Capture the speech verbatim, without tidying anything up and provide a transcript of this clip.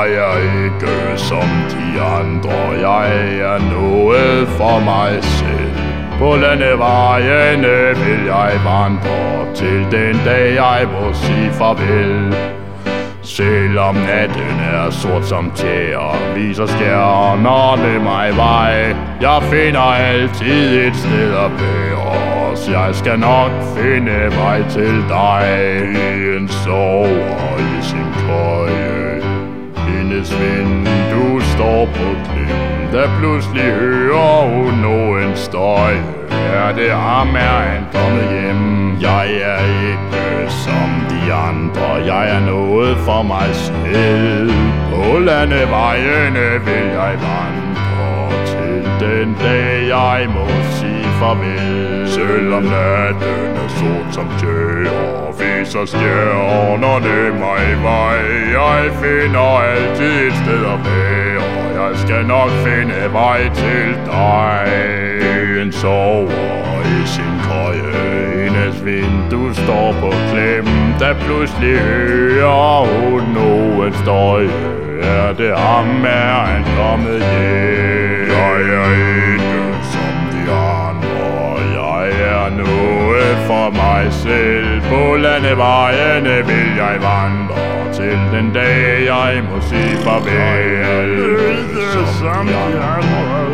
Jeg er ikke som de andre, jeg er noget for mig selv. På landevejene vil jeg vandre til den dag jeg må sige farvel. Selvom natten er sort som tæer, viser stjernerne mig vej. Jeg finder altid et sted at være, så jeg skal nok finde vej til dig. En sover i sin køje, hendes vindue står på klem. Da pludselig hører hun nogen støj, er det ham, er han kommet hjem. Jeg er ikke som de andre, jeg er noget for mig selv. På landevejene vil jeg vandre til den dag jeg må sige farvel. Selvom natten er sort som tjære, viser stjernerne mig vej. Jeg finder altid et sted at være, jeg skal nok finde vej til dig. En sover i sin køje, hendes vindue står på klem. Da pludselig hører hun nogen støj, er det ham, er han kommet hjem. Jeg er ikke som de andre, jeg er noget for mig selv. På landevejene vil jeg vandre til den dag jeg må sige farvel. Jeg er ikke som de andre.